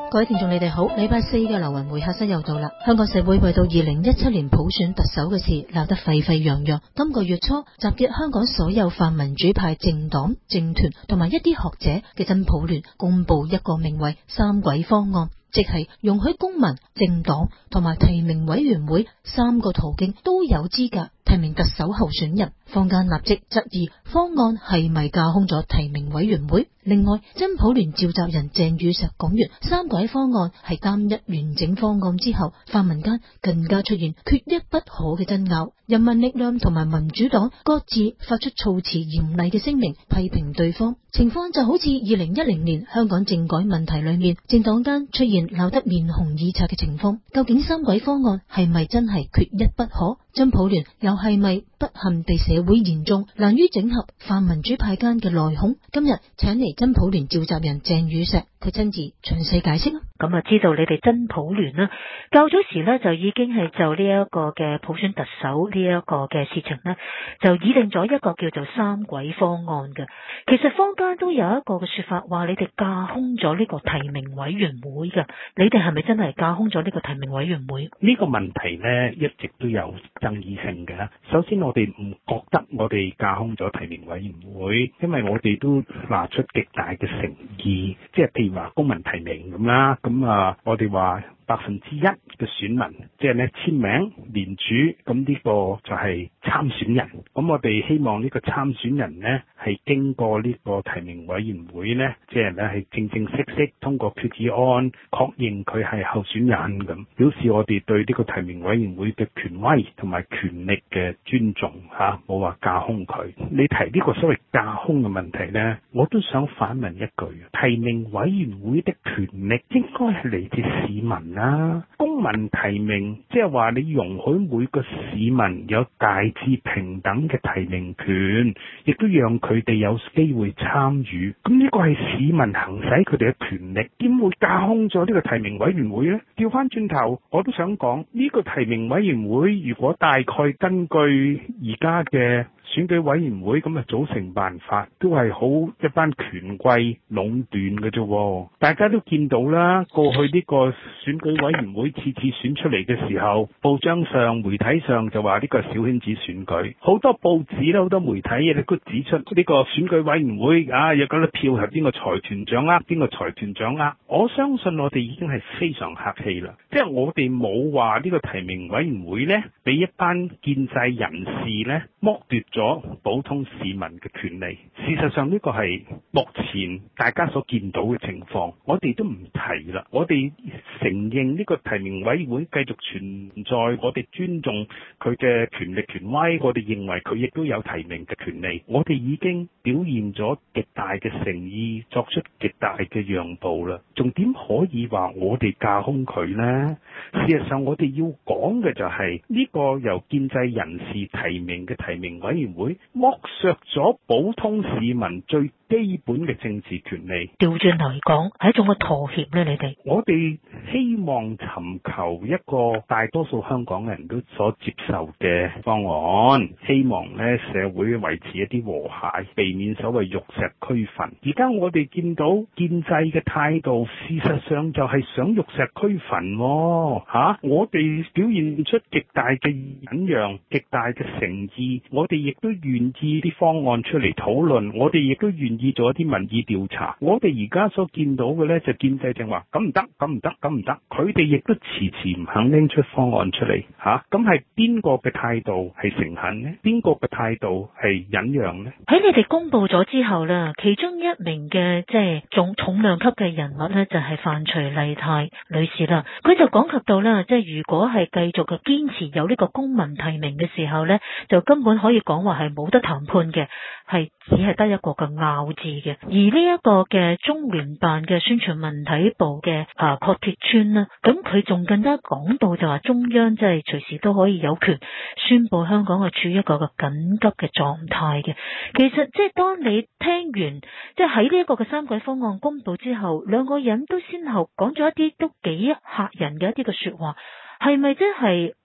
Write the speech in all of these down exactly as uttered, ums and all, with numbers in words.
各位聽眾你哋好，禮拜四嘅流雲會客室又到啦。香港社會為到二零一七年普選特首嘅事鬧得沸沸揚揚。今個月初集結香港所有泛民主派政黨、政團同埋一啲學者嘅真普聯公布一個名為三軌方案，即係容許公民、政黨同埋提名委員會三個途徑都有資格提名特首候選人。坊間立即質疑方案係咪架空咗提名委員會。另外，真普聯召集人鄭宇碩講完三軌方案係單一完整方案之後，泛民間更加出現缺一不可嘅爭拗。人民力量同埋民主黨各自發出措辭嚴厲嘅聲明，批評對方。情況就好似二零一零年香港政改問題裏面，政黨間出現鬧得面紅耳赤嘅情況。究竟三軌方案係咪真係缺一不可？真普聯又係咪不幸被社會言中，難於整合泛民主派間嘅內訌？今日請嚟真普聯召集人鄭宇碩，佢親自詳細解釋。 咁啊，知道你哋真普聯啦，較早時呢，就已經係就呢一個嘅普選特首呢一個嘅事情呢，就擬定咗一個叫做三軌方案嘅。其實坊間都有一個嘅說法，話你哋架空咗呢個提名委員會嘅。你哋係咪真係架空咗呢個提名委員會？ 呢個問題呢，一直都有爭議性嘅。首先，我哋唔覺得我哋架空咗提名委員會，因為我哋都拿出極大嘅誠意，即係譬如話公民提名咁啦。咁啊，我哋話百分之一嘅選民，即係咧簽名連署，咁呢個就係參選人。咁我哋希望呢個參選人呢，係經過呢個提名委員會呢，即係咧係正正式式通過決議案，確認佢係候選人，咁表示我哋對呢個提名委員會嘅權威同埋權力嘅尊重吓，冇話架空佢。你提呢個所謂架空嘅問題呢，我都想反問一句：提名委員會的權力應該係嚟自市民啊，公民提名即係話你容許每個市民有大致平等嘅提名權，亦都讓佢哋有機會參與。咁呢個係市民行使佢哋嘅權力，點會架空咗呢個提名委員會呢？調翻轉頭，我都想講呢個提名委員會，如果大概根據而家嘅選舉委員會咁嘅組成辦法，都係好一班權貴壟斷嘅啫。大家都見到啦，過去呢個選舉委員會次次選出嚟嘅時候，報章上、媒體上就話呢個係小圈子選舉，好多報紙啦、好多媒體亦都指出呢個選舉委員會啊，有嗰啲票係邊個財團掌握，邊個財團掌握。我相信我哋已經係非常客氣啦，即係我哋冇話呢個提名委員會呢，俾一班建制人士呢剝奪咗普通市民嘅權利。事實上呢個係目前大家所見到嘅情況，我哋都唔提啦。我哋承認呢個提名委員會繼續存在，我哋尊重佢嘅權力權威，我哋認為佢亦都有提名嘅權利。我哋已經表現咗極大嘅誠意，作出極大嘅讓步啦。仲點可以話我哋架空佢呢？事實上我哋要講嘅就係呢個由建制人士提名嘅提名委員會剝削咗普通市民最基本嘅政治權利。 調轉頭嚟講，係一種嘅妥協咧。你哋我哋希望尋求一個大多數香港人都所接受嘅方案，希望咧社會維持一啲和諧，避免所謂玉石俱焚。而家我哋見到建制嘅態度，事實上就係想玉石俱焚喎嚇。我哋表現出極大嘅忍讓、極大嘅誠意，我哋亦都願意啲方案出嚟討論，我哋亦都願意做一啲民意調查。我哋而家所見到嘅呢，就建制正話咁唔得，咁唔得，咁唔得，佢哋亦都遲遲唔肯拎出方案出嚟嚇。咁係邊個嘅態度係誠懇呢？邊個嘅態度係忍讓呢？ 喺你哋公布咗之後呢，其中一名嘅即係重重量級嘅人物呢，就係范徐麗泰女士啦。佢就講及到啦，即係如果係繼續嘅堅持有呢個公民提名嘅時候呢，就根本可以講話係冇得談判嘅，係只係得一個嘅拗字嘅。而呢一個嘅中聯辦嘅宣傳文體部嘅啊郝鐵川啦，咁佢仲更加講到就話中央即係隨時都可以有權宣布香港係處於一個嘅緊急嘅狀態嘅。其實即係當你聽完即係喺呢一個嘅三軌方案公布之後，兩個人都先後講咗一啲都幾嚇人嘅一啲嘅說話。係咪即係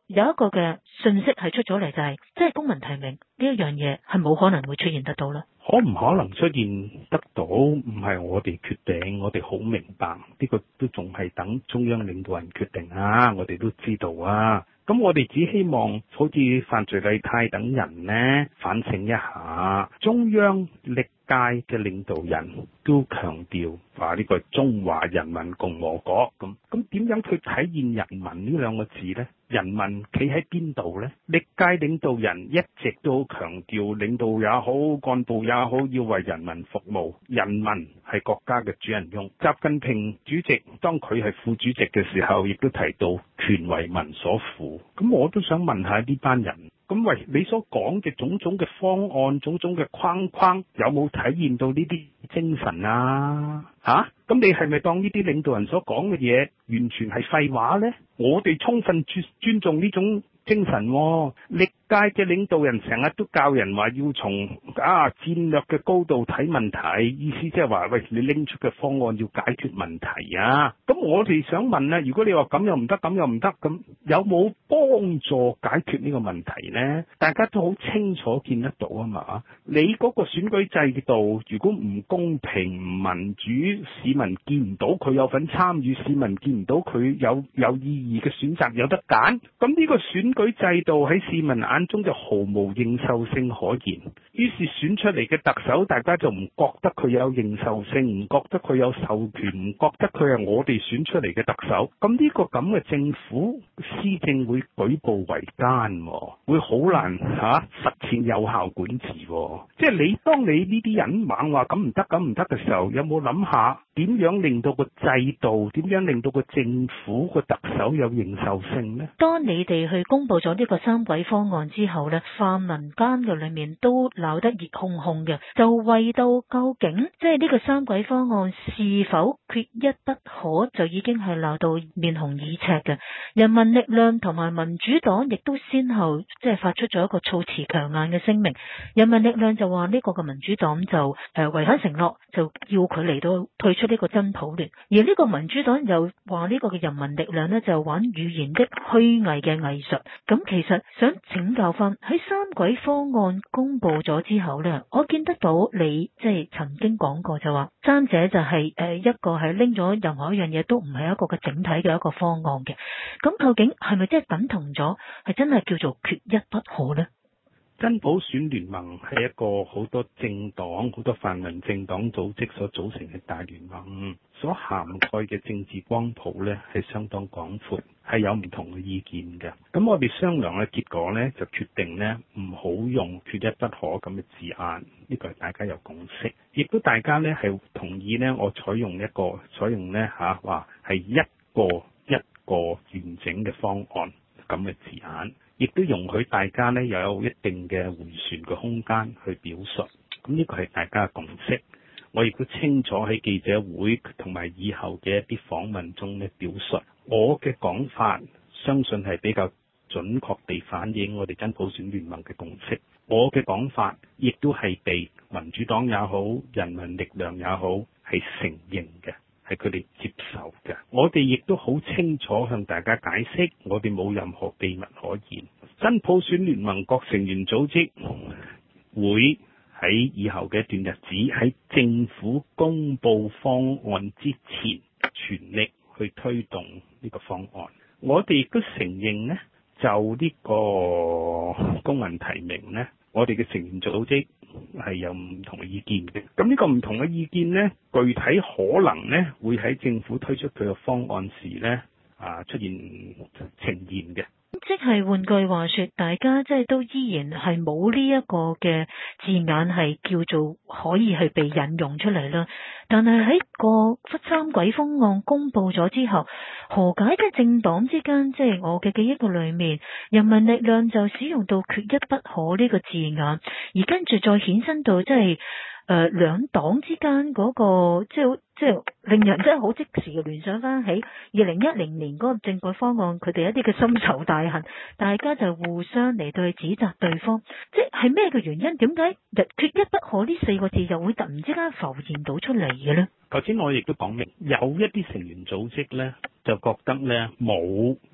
有一個嘅信息係出咗嚟，就係即係公民提名呢一樣嘢係冇可能會出現得到啦。 可唔可能出現得到，唔係我哋決定，我哋好明白呢個都仲係等中央領導人決定啊，我哋都知道啊。咁我哋只希望好似范徐麗泰等人呢反省一下，中央歷屆嘅領導人都強調話呢個中華人民共和國咁，咁點樣去體現人民呢兩個字呢？人民企喺邊度呢？歷屆領導人一直都好強調，領導也好，幹部也好，要為人民服務，人民係國家嘅主人翁。習近平主席當佢係副主席嘅時候，亦都提到權為民所賦。咁我都想問下呢班人，咁喂，你所講嘅種種嘅方案、種種嘅框框，有冇體現到呢啲精神啊？吓、啊？咁你係咪當呢啲領導人所講嘅嘢完全係廢話呢？我哋充分尊尊重呢種精神、哦。歷屆嘅領導人成日都教人話要從啊戰略嘅高度睇問題，意思即係話喂，你拎出嘅方案要解決問題啊。咁我哋想問咧，如果你話咁又唔得，咁又唔得，咁有冇幫助解決呢個問題呢？大家都好清楚見得到啊嘛。你嗰個選舉制度如果唔公平、唔民主，市民見唔到佢有份參與，市民見唔到佢有有意義嘅選擇有得揀，咁呢個選舉制度喺市民眼中就毫無認受性可言。於是選出嚟嘅特首，大家就唔覺得佢有認受性，唔覺得佢有授權，唔覺得佢係我哋選出嚟嘅特首。咁呢個咁嘅政府施政會舉步維艱，會好難吓、啊、實踐有效管治。即係你當你呢啲人猛話咁唔得咁唔得嘅時候，有冇諗下點樣令到個制度，點樣令到個政府個特首有認受性呢？ 當你哋去公布咗呢個三軌方案之後呢，泛民間嘅裏面都鬧得熱烘烘嘅，就為到究竟即係呢個三軌方案是否缺一不可，就已經係鬧到面紅耳赤嘅。人民力量同埋民主黨亦都先後即係發出咗一個措辭強硬嘅聲明。人民力量就話呢個嘅民主黨就誒違反承諾，就要佢嚟到退出呢個真普聯，而呢個民主黨又話呢個嘅人民力量呢就玩語言的虛偽嘅藝術。咁其實想請教翻喺三軌方案公布咗之後呢，我見得到你即係曾經講過就話三者就係誒一個係拎咗任何一樣嘢都唔係一個嘅整體嘅一個方案嘅。咁究竟係咪即係等同咗係真係叫做缺一不可呢？ 真普選聯盟係一個好多政黨、好多泛民政黨組織所組成嘅大聯盟，所涵蓋嘅政治光譜呢係相當廣闊，係有唔同嘅意見嘅。咁我哋商量嘅結果呢，就決定呢唔好用缺一不可咁嘅字眼，呢個係大家有共識，亦都大家呢係同意呢，我採用一個採用呢嚇話係一個一個完整嘅方案咁嘅字眼。亦都容許大家呢又有一定嘅迴旋嘅空間去表述，咁呢個係大家嘅共識。我亦都清楚喺記者會同埋以後嘅一啲訪問中呢表述，我嘅講法相信係比較準確地反映我哋真普選聯盟嘅共識。我嘅講法亦都係被民主黨也好、人民力量也好係承認嘅，係佢哋接受嘅。我哋亦都好清楚向大家解釋，我哋冇任何秘密可言。真普選聯盟各成員組織會喺以後嘅一段日子，喺政府公布方案之前，全力去推動呢個方案。我哋亦都承認呢，就呢個公民提名呢，我哋嘅成員組織係有唔同嘅意見嘅。咁呢個唔同嘅意見呢，具體可能呢會喺政府推出佢嘅方案時呢啊出現呈現嘅。 即係換句話說，大家即係都依然係冇呢一個嘅字眼係叫做可以係被引用出嚟啦。但係喺個三軌方案公布咗之後，何解嘅政黨之間，即係我嘅記憶嘅裏面，人民力量就使用到缺一不可呢個字眼，而跟住再衍生到即係誒兩黨之間嗰個即係即係令人真係好即時嘅聯想翻起二零一零年嗰個政改方案，佢哋一啲嘅深仇大恨，大家就互相嚟到去指責對方，即係咩嘅原因？點解缺一不可呢四個字又會突然之間浮現到出嚟嘅呢？ 頭先我亦都講明，有一啲成員組織呢，就覺得呢冇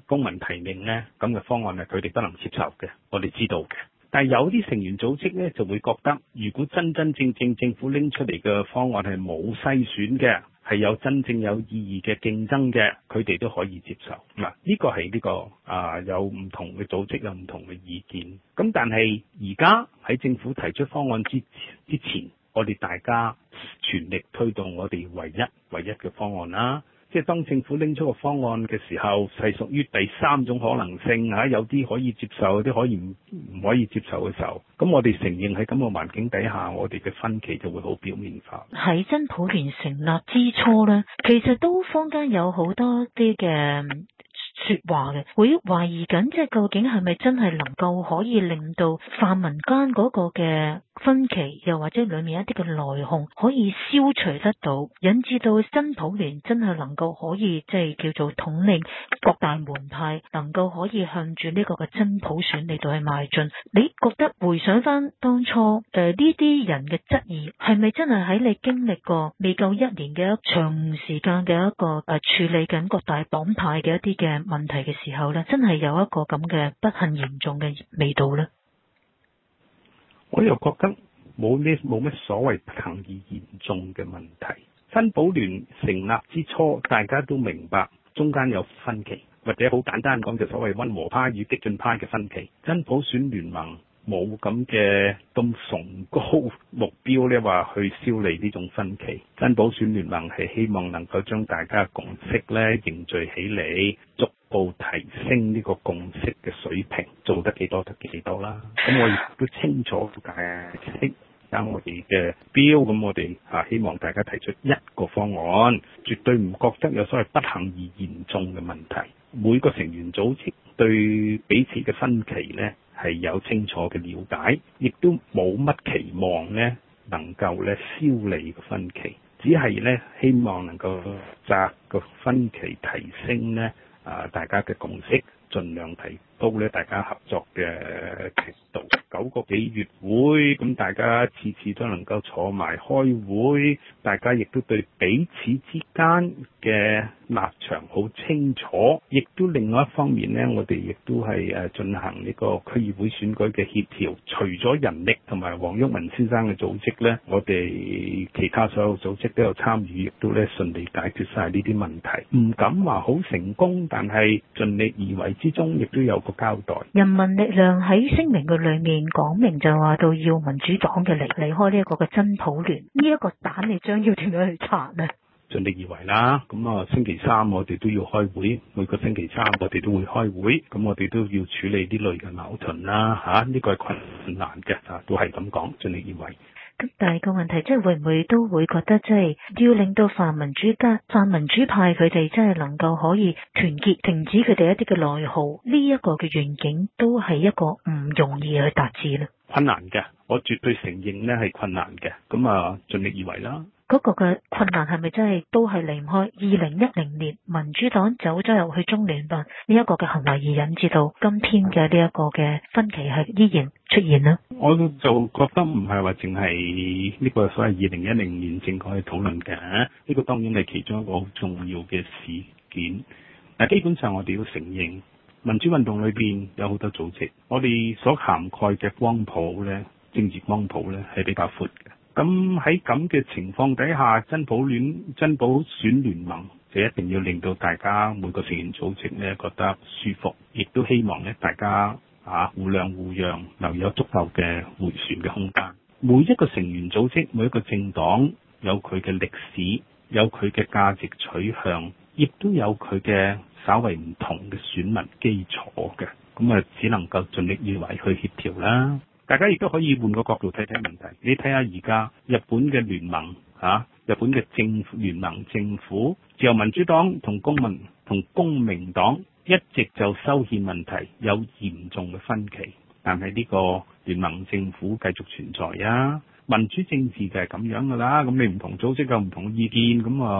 公民提名呢，咁嘅方案係佢哋不能接受嘅，我哋知道嘅。但係有啲成員組織呢，就會覺得，如果真真正正政府拎出嚟嘅方案係冇篩選嘅，係有真正有意義嘅競爭嘅，佢哋都可以接受。嗱，呢個係呢個啊有唔同嘅組織有唔同嘅意見。咁但係而家喺政府提出方案之之前，我哋大家全力推動我哋唯一唯一嘅方案啦。即係當政府拎出個方案嘅時候，係屬於第三種可能性嚇，有啲可以接受，有啲可以唔唔可以接受嘅時候，咁我哋承認喺咁嘅環境底下，我哋嘅分歧就會好表面化。 喺真普聯成立之初呢，其實都坊間有好多啲嘅說話嘅，會懷疑緊，即係究竟係咪真係能夠可以令到泛民間嗰個嘅分歧，又或者裏面一啲嘅內訌可以消除得到，引致到真普聯真係能夠可以即係叫做統領各大門派，能夠可以向住呢個嘅真普選嚟到去邁進。你覺得回想翻當初誒呢啲人嘅質疑，係咪真係喺你經歷過未夠一年嘅一長時間嘅一個誒、呃、處理緊各大黨派嘅一啲嘅問題嘅時候呢，真係有一個咁嘅不幸嚴重嘅味道呢？ 我又覺得冇咩冇咩所謂不幸而嚴重嘅問題。真普聯成立之初，大家都明白中間有分歧，或者好簡單講就所謂溫和派與激進派嘅分歧。真普選聯盟冇咁嘅咁崇高目標咧，話去消弭呢種分歧。真普選聯盟係希望能夠將大家嘅共識咧凝聚起嚟，逐步提升呢個共識嘅水平，做得幾多得幾多啦。咁我亦都清楚解釋啱我哋嘅標，咁我哋啊希望大家提出一個方案，絕對唔覺得有所謂不幸而嚴重嘅問題。每個成員組織對彼此嘅分歧呢係有清楚嘅了解，亦都冇乜期望呢能夠咧消弭個分歧，只係呢希望能夠將個分歧提升呢啊大家嘅共識，盡量提高咧大家合作嘅程度。九個幾月會，咁大家次次都能夠坐埋開會，大家亦都對彼此之間嘅立場好清楚，亦都另外一方面呢，我哋亦都係誒進行呢個區議會選舉嘅協調。除咗人力同埋黃毓民先生嘅組織呢，我哋其他所有組織都有參與，亦都咧順利解決晒呢啲問題。唔敢話好成功，但係盡力而為之中，亦都有個交代。 人民力量喺聲明嘅裏面講明就話到要民主黨嘅離離開呢一個嘅真普聯，呢、這、一個蛋你將要點樣去拆呢？ 盡力而為啦，咁啊星期三我哋都要開會，每個星期三我哋都會開會，咁我哋都要處理呢類嘅矛盾啦，吓、啊、呢、這個係困難嘅，啊都係咁講，盡力而為。 咁但係個問題，即係會唔會都會覺得，即係要令到泛民主家、泛民主派佢哋真係能夠可以團結，停止佢哋一啲嘅內耗，呢、這、一個嘅願景都係一個唔容易去達至咧。 困難嘅，我絕對承認呢係困難嘅，咁啊盡力而為啦。 嗰個嘅困難係咪真係都係離唔開二零一零年民主黨走咗入去中聯辦呢一個嘅行為而引致到今天嘅呢一個嘅分歧係依然出現呢？ 我就覺得唔係話淨係呢個所謂二零一零年政改討論嘅，呢個當然係其中一個好重要嘅事件。但基本上我哋要承認，民主運動裏邊有好多組織，我哋所涵蓋嘅光譜呢，政治光譜呢係比較闊嘅。咁喺咁嘅情況底下，真普聯、真普選聯盟就一定要令到大家每個成員組織呢覺得舒服，亦都希望呢大家啊互諒互讓，留有足夠嘅迴旋嘅空間。每一個成員組織、每一個政黨有佢嘅歷史，有佢嘅價值取向，亦都有佢嘅稍為唔同嘅選民基礎嘅。咁啊，只能夠盡力而為去協調啦。大家亦都可以換個角度睇睇問題，你睇下而家日本嘅聯盟嚇、啊，日本嘅政聯盟政府，自由民主黨同公民同公明黨一直就修憲問題有嚴重嘅分歧，但係呢個聯盟政府繼續存在啊！民主政治就係咁樣噶啦，咁你唔同組織有唔同意見，咁啊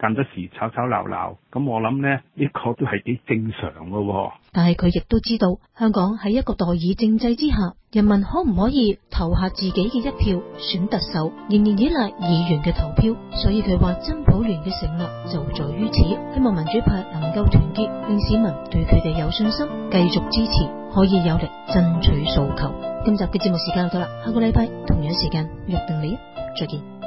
間得時吵吵鬧鬧，咁我諗呢，呢、呢個都係幾正常㗎喎。 但係佢亦都知道，香港喺一個代議政制之下，人民可唔可以投下自己嘅一票選特首，仍然依賴議員嘅投票。所以佢話真普聯嘅承諾就在於此，希望民主派能夠團結，令市民對佢哋有信心，繼續支持，可以有力爭取訴求。今集嘅節目時間就到啦，下個禮拜同樣時間約定你，再見。